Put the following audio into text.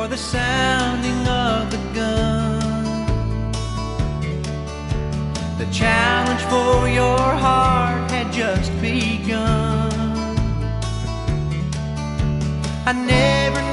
the sounding of the gun. The challenge for your heart had just begun. I never